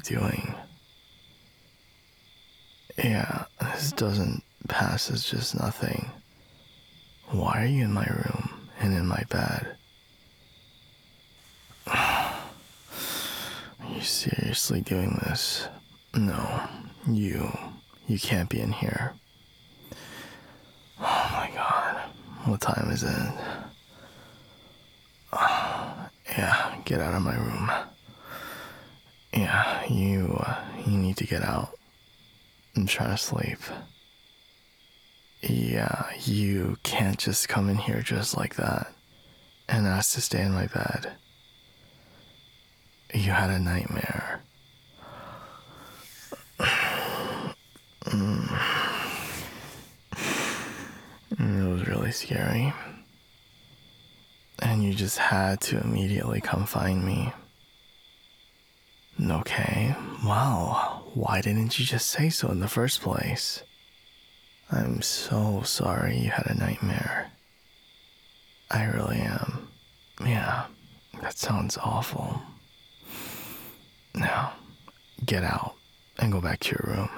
doing? Yeah, this doesn't pass as just nothing. Why are you in my room and in my bed? Are you seriously doing this? No, you can't be in here. Oh my god, what time is it? Yeah, get out of my room. Yeah, you need to get out and try to sleep. Yeah, you can't just come in here just like that and ask to stay in my bed. You had a nightmare. It was really scary. And you just had to immediately come find me. Okay, well, why didn't you just say so in the first place? I'm so sorry you had a nightmare. I really am. Yeah, that sounds awful. Now, get out and go back to your room.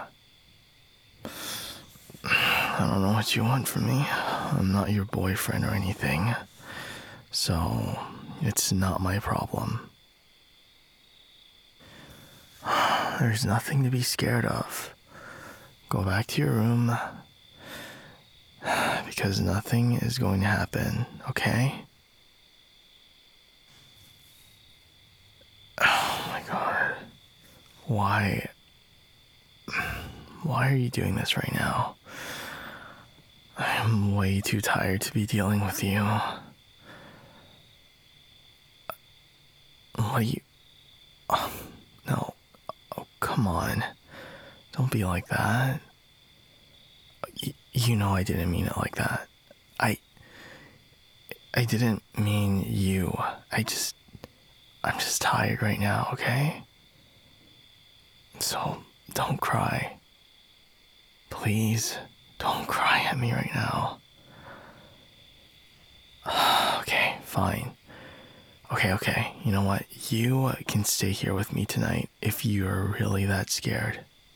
I don't know what you want from me. I'm not your boyfriend or anything. So, it's not my problem. There's nothing to be scared of. Go back to your room. Because nothing is going to happen, okay? Oh my god. Why are you doing this right now? I'm way too tired to be dealing with you. What do you... Oh, no. Oh, come on. Don't be like that. You know I didn't mean it like that. I didn't mean you. I'm just tired right now, okay? So, don't cry. Please, don't cry at me right now. Okay, fine. Okay. You know what? You can stay here with me tonight if you're really that scared.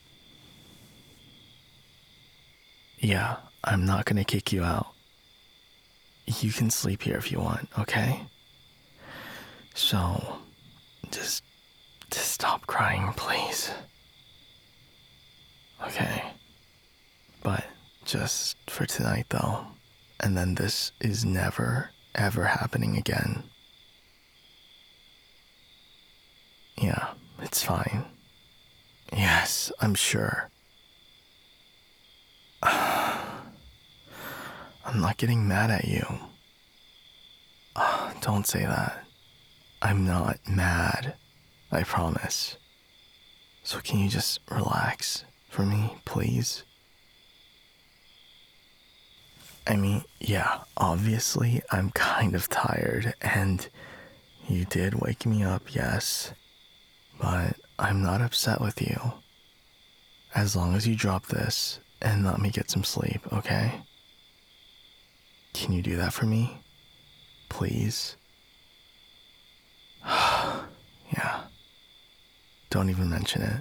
Yeah, I'm not gonna kick you out. You can sleep here if you want, okay? So, just stop crying, please. Okay. But just for tonight, though. And then this is never, ever happening again. Yeah, it's fine. Yes, I'm sure. I'm not getting mad at you. Don't say that. I'm not mad. I promise. So can you just relax for me, please? I mean, yeah, obviously I'm kind of tired and you did wake me up, yes. But I'm not upset with you. As long as you drop this and let me get some sleep, okay? Can you do that for me? Please? Yeah. Don't even mention it.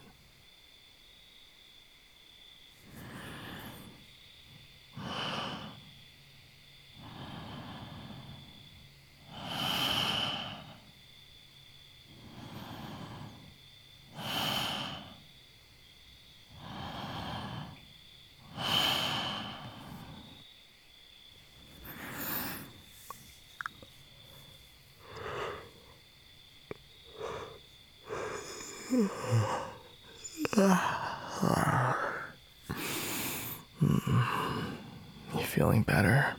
You feeling better?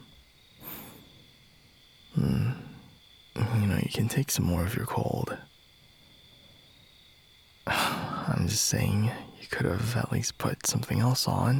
You can take some more of your cold. I'm just saying, you could have at least put something else on.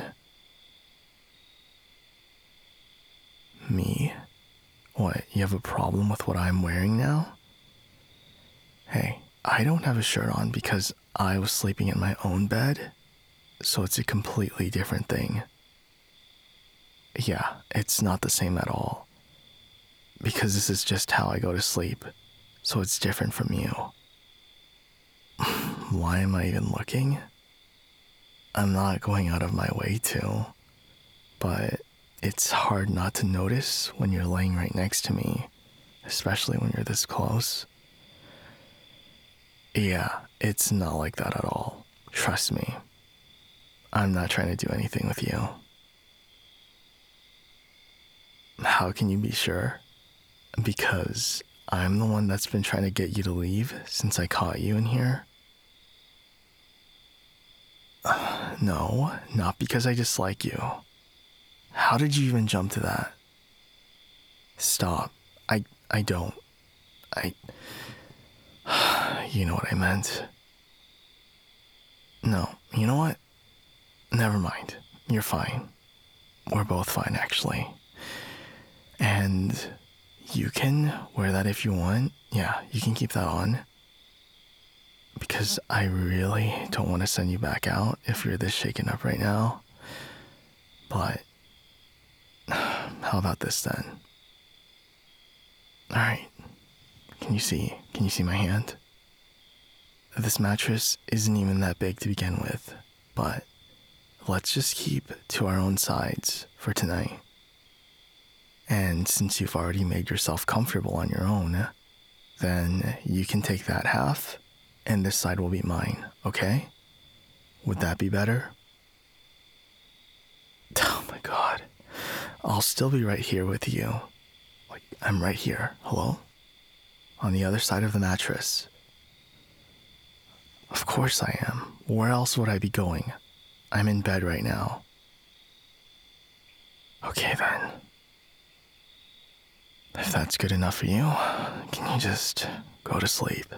Me? What, you have a problem with what I'm wearing now? Hey, I don't have a shirt on because I was sleeping in my own bed, so it's a completely different thing. Yeah, it's not the same at all. Because this is just how I go to sleep, so it's different from you. Why am I even looking? I'm not going out of my way to, but it's hard not to notice when you're laying right next to me, especially when you're this close. Yeah, it's not like that at all. Trust me. I'm not trying to do anything with you. How can you be sure? Because I'm the one that's been trying to get you to leave since I caught you in here. No, not because I dislike you. How did you even jump to that? Stop. I don't. I. You know what I meant. No, you know what? Never mind. You're fine. We're both fine, actually. And you can wear that if you want. Yeah, you can keep that on. Because I really don't want to send you back out if you're this shaken up right now. But how about this then? Alright. Can you see? Can you see my hand? This mattress isn't even that big to begin with, but let's just keep to our own sides for tonight. And since you've already made yourself comfortable on your own, then you can take that half, and this side will be mine, okay? Would that be better? Oh my god. I'll still be right here with you. Like, I'm right here. Hello? On the other side of the mattress. Of course I am. Where else would I be going? I'm in bed right now. Okay then. If that's good enough for you, can you just go to sleep?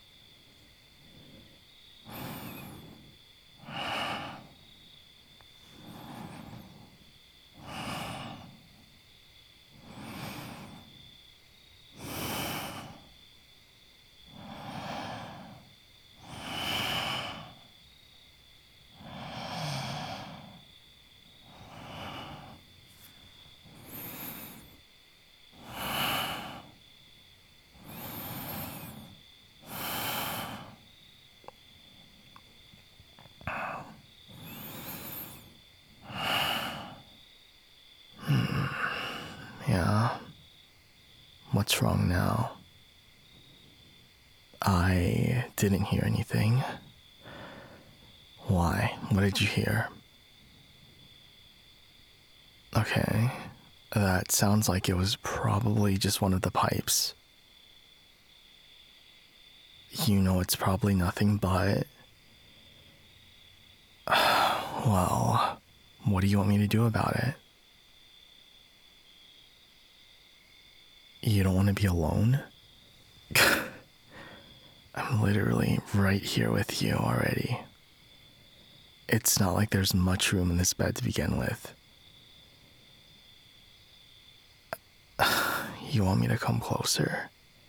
Yeah? What's wrong now? I didn't hear anything. Why? What did you hear? Okay, that sounds like it was probably just one of the pipes. You know it's probably nothing but... Well, what do you want me to do about it? You don't want to be alone? I'm literally right here with you already. It's not like there's much room in this bed to begin with. You want me to come closer?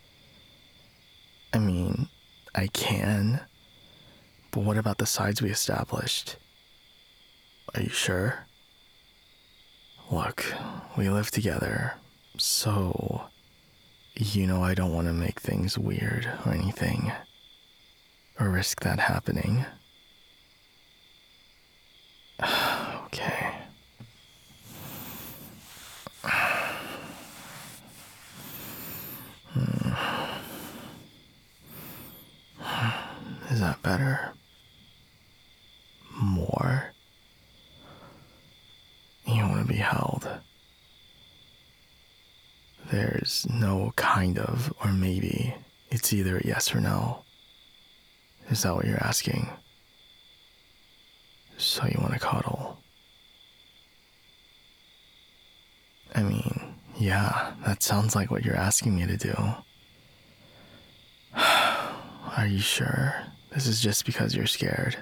I mean, I can, but what about the sides we established? Are you sure? Look, we live together, so you know I don't want to make things weird or anything, or risk that happening. Okay. Is that better? More? You want to be held. There's no kind of or maybe. It's either a yes or no. Is that what you're asking? So you want to cuddle? I mean, yeah, that sounds like what you're asking me to do. Are you sure? This is just because you're scared?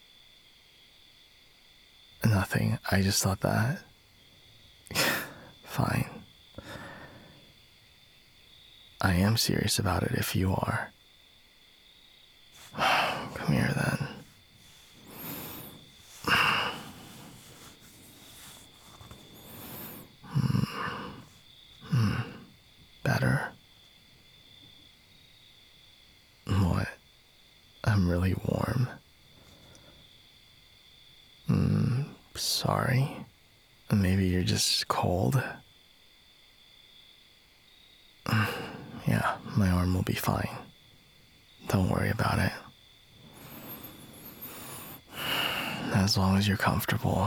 Nothing. I just thought that. Fine. I am serious about it if you are. Come here then. Better? What? I'm I'm really warm. Sorry. Maybe you're just cold. Yeah, my arm will be fine. Don't worry about it. As long as you're comfortable.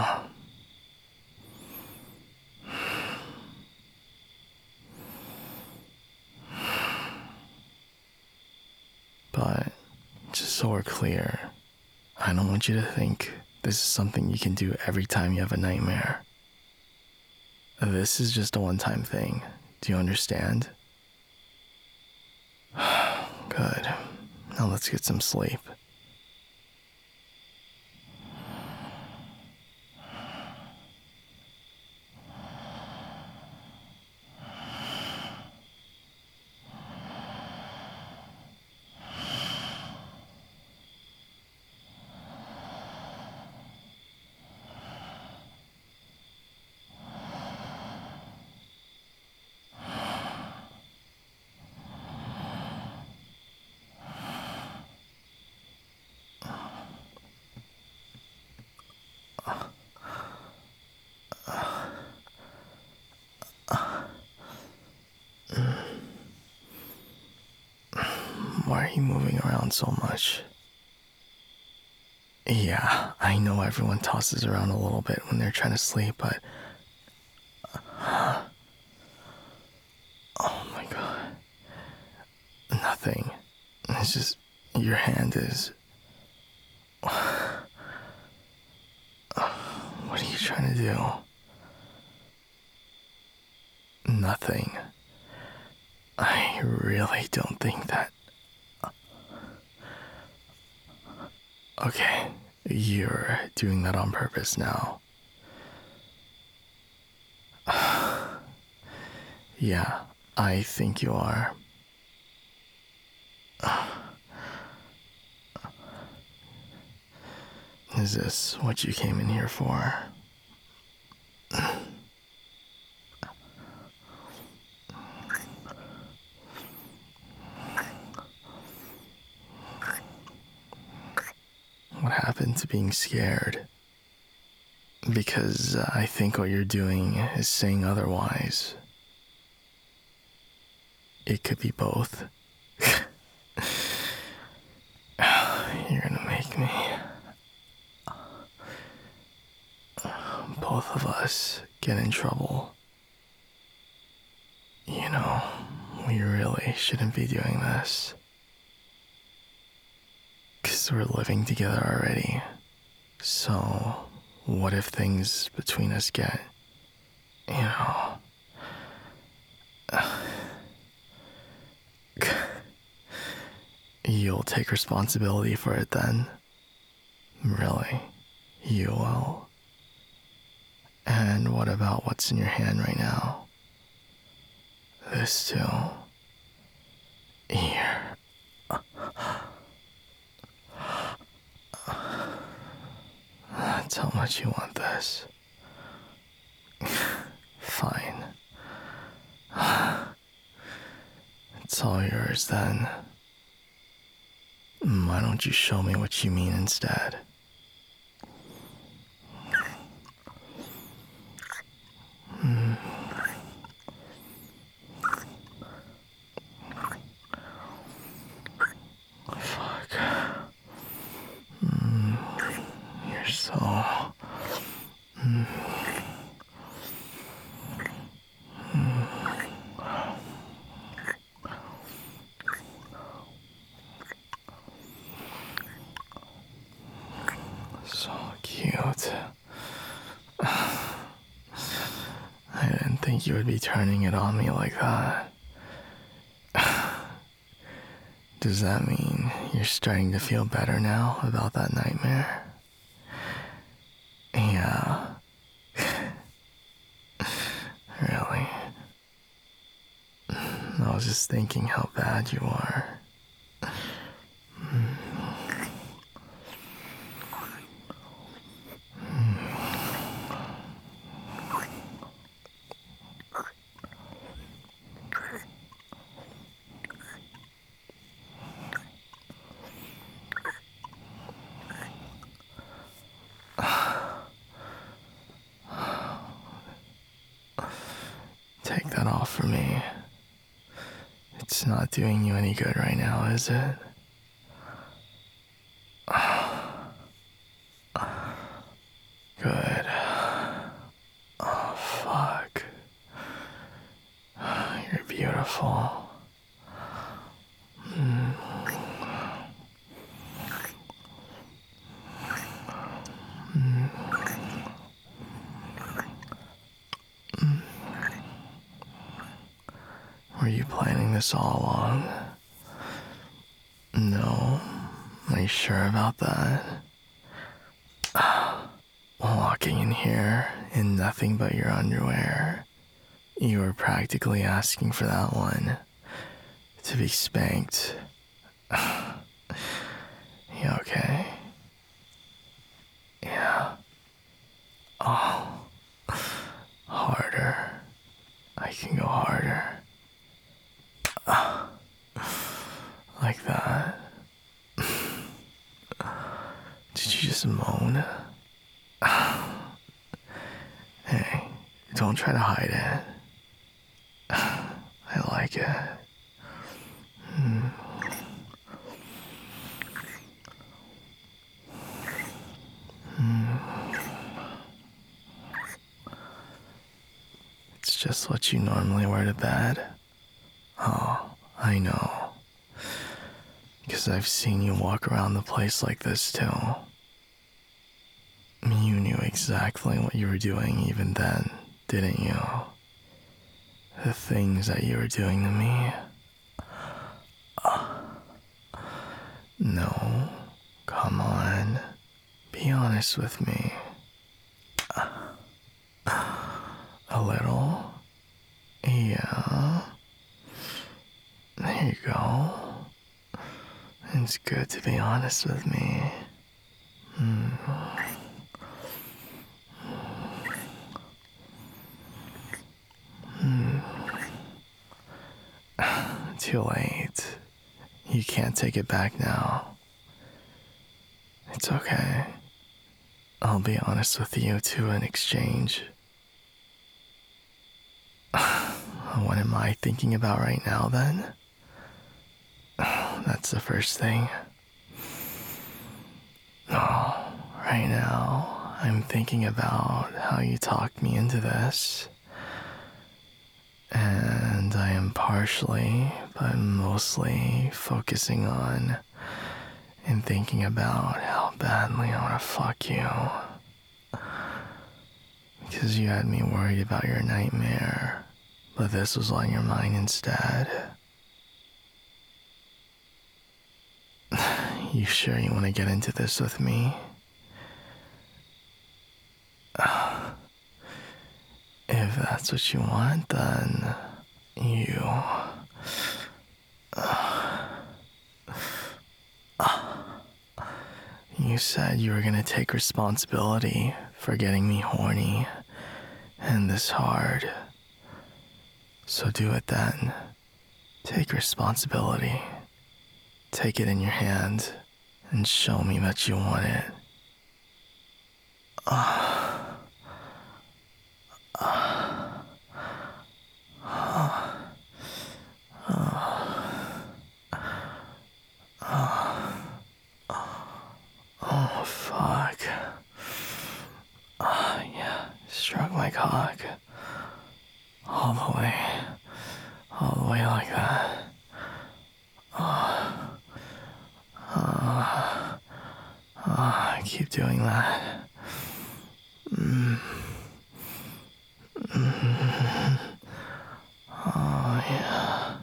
But just so we're clear, I don't want you to think this is something you can do every time you have a nightmare. This is just a one-time thing. Do you understand? Good. Now let's get some sleep. Why are you moving around so much? Yeah, I know everyone tosses around a little bit when they're trying to sleep, but... Oh my god. Nothing. It's just... Your hand is... What are you trying to do? Nothing. I really don't think that... Okay, you're doing that on purpose now. Yeah, I think you are. Is this what you came in here for? What happened to being scared? Because I think what you're doing is saying otherwise. It could be both. You're gonna make me. Both of us get in trouble. You know, we really shouldn't be doing this. 'Cause we're living together already. So, what if things between us get, you know... You'll take responsibility for it then? Really? You will? And what about what's in your hand right now? This too. Here. That's how much you want this. Fine. It's all yours then. Why don't you show me what you mean instead? Fuck. You're so... so cute. I didn't think you would be turning it on me like that. Does that mean you're starting to feel better now about that nightmare? Yeah. Really? I was just thinking how bad you are. off for me. It's not doing you any good right now, is it? Good. Oh, fuck. You're beautiful. Were you planning this all along? No? Are you sure about that? Walking in here in nothing but your underwear. You were practically asking for that one to be spanked. You okay? Yeah. Oh, harder. I can go harder. Like that. Did you just moan? Hey, don't try to hide it. I like it. It's just what you normally wear to bed. Oh, I know. Because I've seen you walk around the place like this too. You knew exactly what you were doing even then, didn't you? The things that you were doing to me. No, come on. Be honest with me. A little? Yeah. There you go. It's good to be honest with me. Too late. You can't take it back now. It's okay. I'll be honest with you too in exchange. What am I thinking about right now then? That's the first thing. Oh, right now, I'm thinking about how you talked me into this. And I am partially, but mostly focusing on and thinking about how badly I want to fuck you. Because you had me worried about your nightmare, but this was on your mind instead. You sure you want to get into this with me? If that's what you want, then you... You said you were gonna take responsibility for getting me horny and this hard. So do it then. Take responsibility. Take it in your hand and show me that you want it. Oh, fuck. Yeah, stroke my cock. All the way. All the way like that. Keep doing that. Oh, yeah.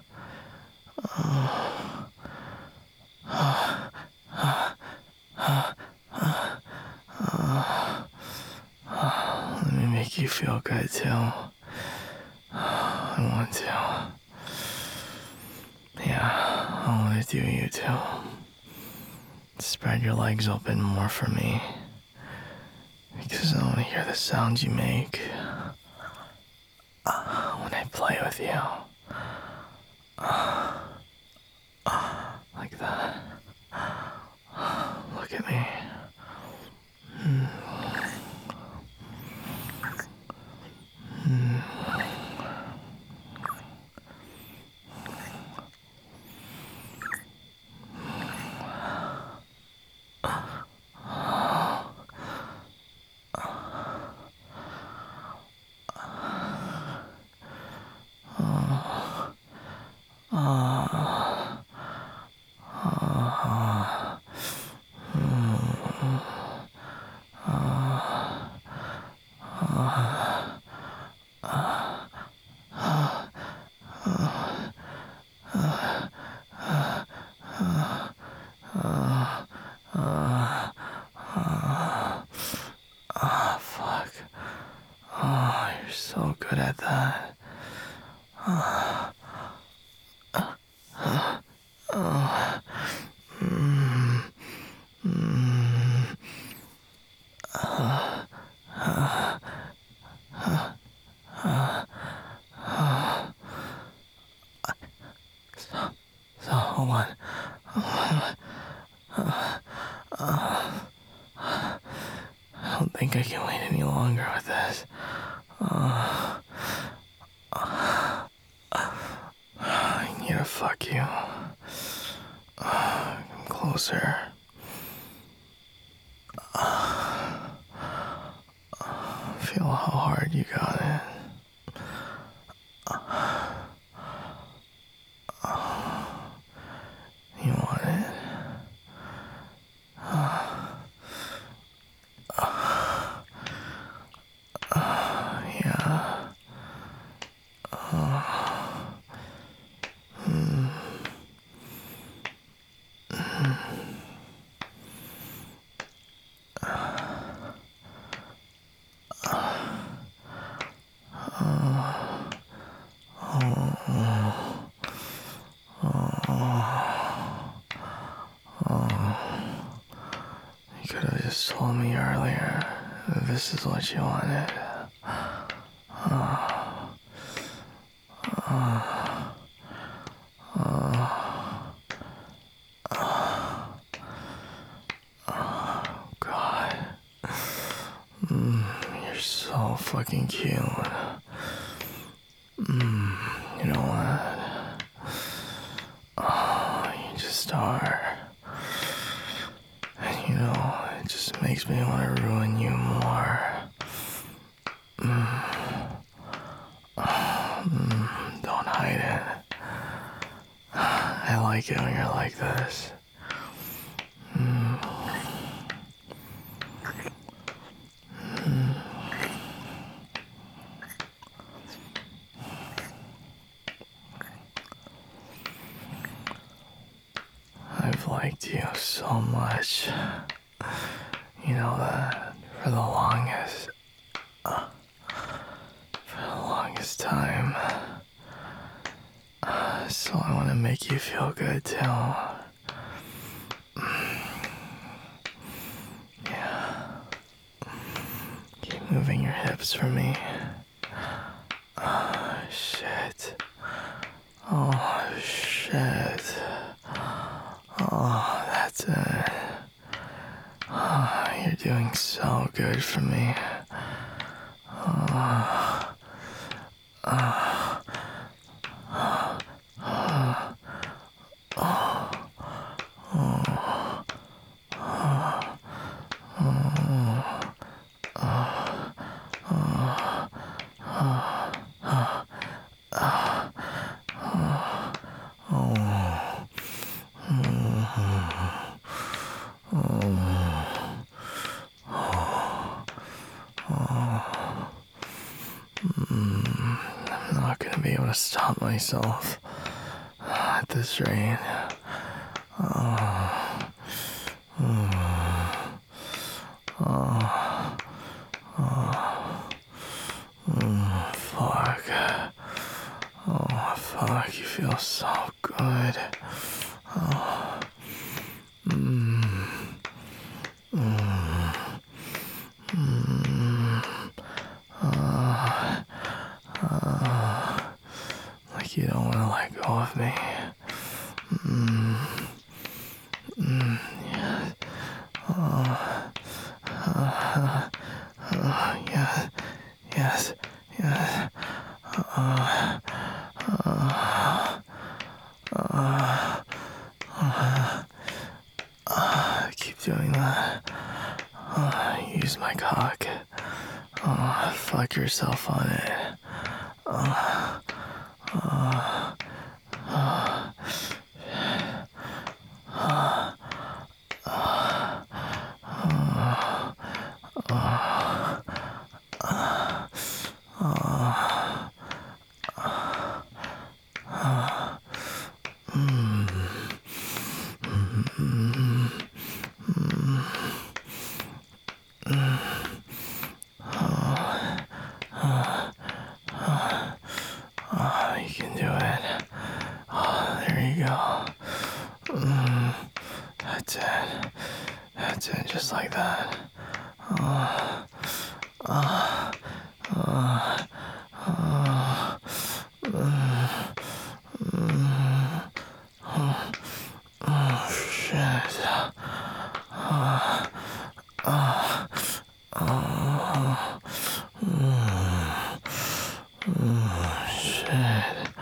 Let me make you feel good too. I want to. Yeah, I want to do you too. Spread your legs open more for me. Because I want to hear the sounds you make when I play with you. Like that. Look at me. so good at that. So, hold on. I don't think I can wait any longer with this. I need to fuck you. Come closer. Feel how hard you got it. You want it? Yeah. You could have just told me earlier this is what you wanted. God. You're so fucking cute. You know what? You just are. And you know, it just makes me want to ruin you more. Don't hide it. I like it when you're like this. I've liked you so much. You know that for the longest time. So I want to make you feel good too. Yeah. Keep moving your hips for me. Shit. Oh, shit. Oh, that's it. Oh, you're doing so good for me. I'm not gonna be able to stop myself at this rate. Fuck. Oh, fuck, you feel so good. Like you don't want to let go of me. Yes, yes, yes. Keep doing that. Use my cock. Fuck yourself on it. Just like that. Shit. Shit.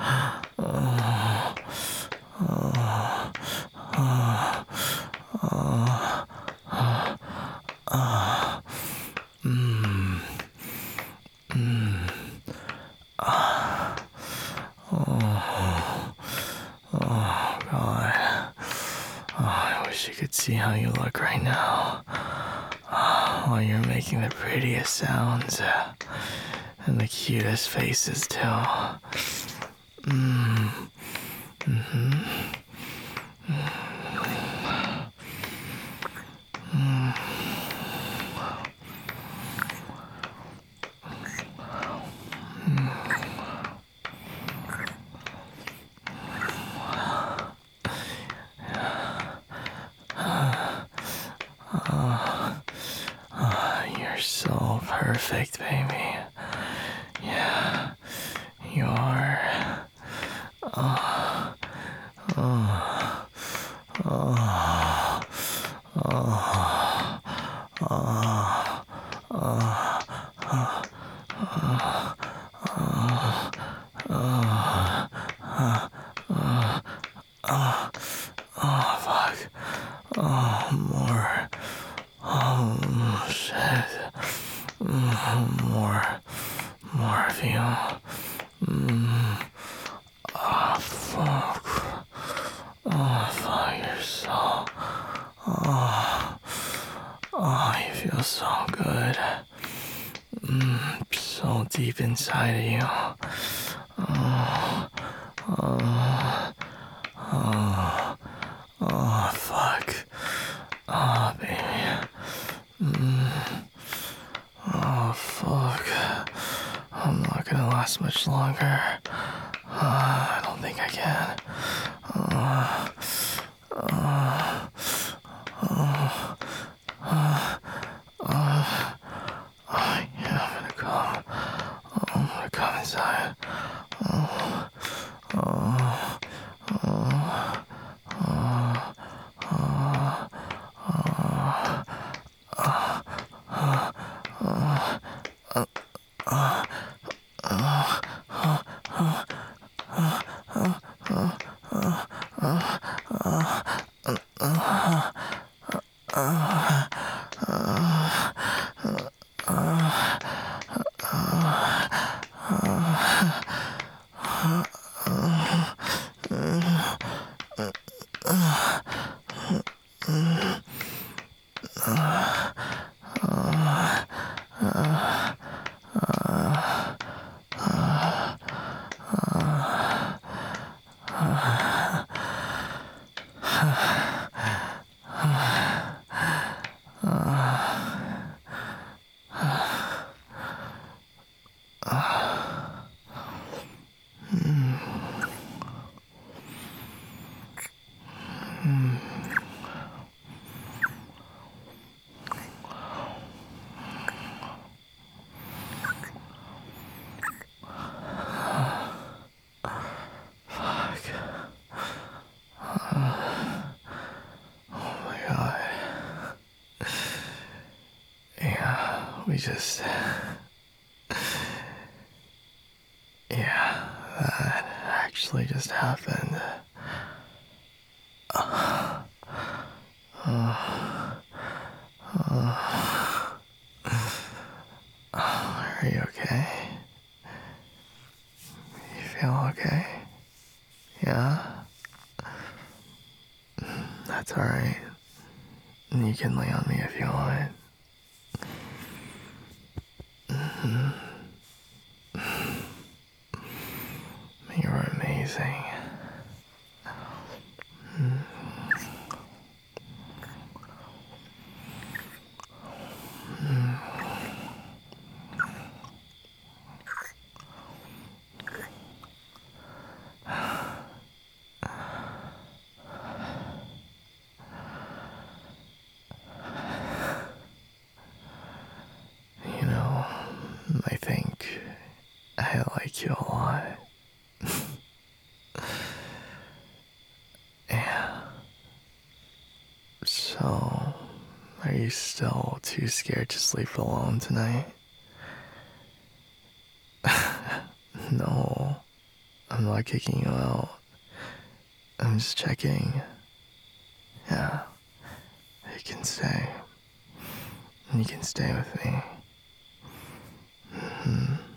God. Oh, I wish you could see how you look right now. While you're making the prettiest sounds and the cutest faces, too. You're so perfect, baby. Yeah, you are. Oh, fuck. Oh, more. Oh, shit. More. More of you. Oh, fuck. Oh, fuck, you're so... Oh, you feel so good. So deep inside of you. Oh, fuck. Oh, baby. Oh, fuck. I'm not gonna last much longer. I don't think I can. Yeah, I'm gonna come. I'm gonna come inside. Fuck. Oh my god. Yeah, we just... Yeah, that actually just happened. Are you okay? You feel okay? Yeah? That's alright. You can lay on me if you want. You were amazing. like you a lot. Yeah. So, are you still too scared to sleep alone tonight? No, I'm not kicking you out. I'm just checking. Yeah, you can stay. You can stay with me.